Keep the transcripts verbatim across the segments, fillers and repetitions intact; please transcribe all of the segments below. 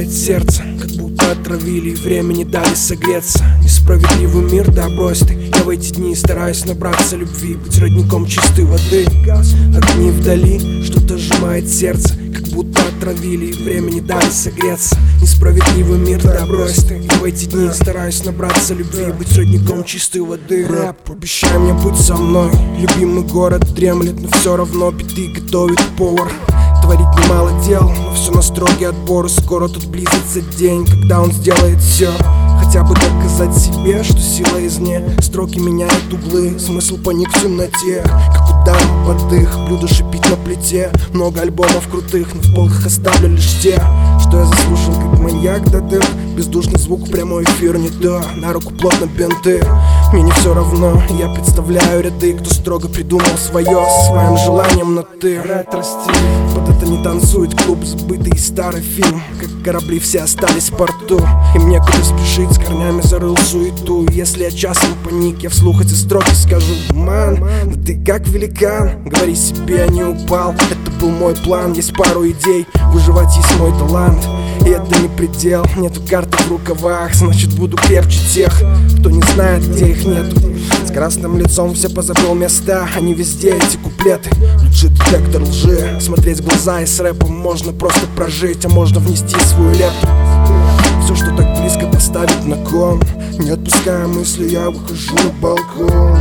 сжимает сердце, как будто отравили и время не дали согреться. Несправедливый мир, да брось ты. Я в эти дни стараюсь набраться любви, быть родником чистой воды. Огни вдали, что-то сжимает сердце, как будто отравили и время не дали согреться. Несправедливый мир, да брось ты. Я в эти дни стараюсь набраться любви, быть родником чистой воды. Рэп, обещай мне, будь со мной. Любимый город дремлет, но все равно беды готовит повар. Творить немало дел, но все на строгий отбор. И скоро тут близится день, когда он сделает все. Хотя бы доказать себе, что сила извне. Строки меняют углы, смысл паник в темноте. Как ударом под дых, блюдо шипит на плите. Много альбомов крутых, но в полках оставлю лишь те, что я заслушал как маньяк до дыр. Бездушный звук, прямой эфир не то. На руку плотно бинты. Мне не все равно, я представляю ряды, кто строго придумал свое, со своим желанием на ты. Ретро-стиль, под это не танцует клуб, забытый и старый фильм. Как корабли все остались в порту, им некуда спешить, с корнями зарыл суету. Если я часом паник, я вслух эти строки скажу: ман, да ты как великан, говори себе, я не упал. Это был мой план, есть пару идей, выживать есть мой талант. И это не предел, нету карты в рукавах, значит буду крепче тех, кто не знает, где их нету. С красным лицом все позабыл места, они везде эти куплеты. Лучший детектор лжи, смотреть в глаза, и с рэпом можно просто прожить, а можно внести свою лепту. Все, что так близко, поставить на кон. Не отпуская мысли, я выхожу на балкон.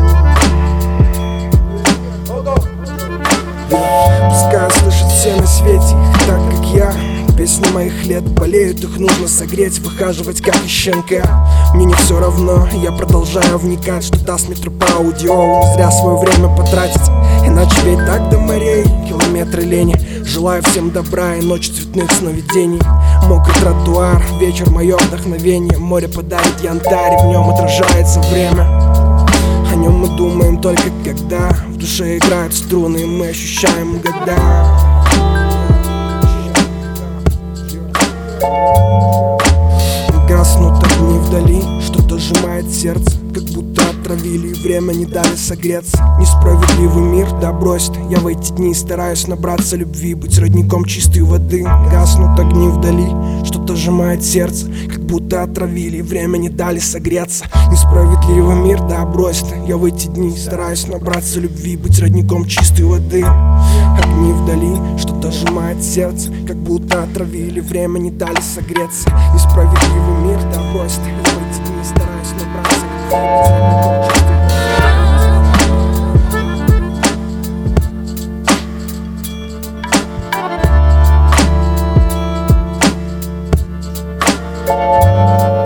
Пускай слышат все на свете, так как я. Песни моих лет болеют, их нужно согреть, выхаживать как из щенка. Мне не все равно, я продолжаю вникать, что даст мне труп аудио. Не зря свое время потратить, иначе ведь так до морей. Километры лени, желаю всем добра и ночи цветных сновидений. Мокрый тротуар, вечер мое вдохновение. Море подарит янтарь, в нем отражается время. О нем мы думаем только когда в душе играют струны, и мы ощущаем года. Гаснут огни вдали, что-то сжимает сердце, как будто отравили и время не дали согреться. Несправедливый мир, да брось ты. Я в эти дни стараюсь набраться любви, быть родником чистой воды. Гаснут огни вдали, что-то сжимает сердце, как будто отравили и время не дали согреться. Несправедливый мир, да брось ты. Я в эти дни стараюсь набраться любви, быть родником чистой воды. Огни вдали, что-то сжимает сердце, как будто отравили, время не дали согреться. Несправедливый мир, да брось ты. Я в эти дни стараюсь набраться любви.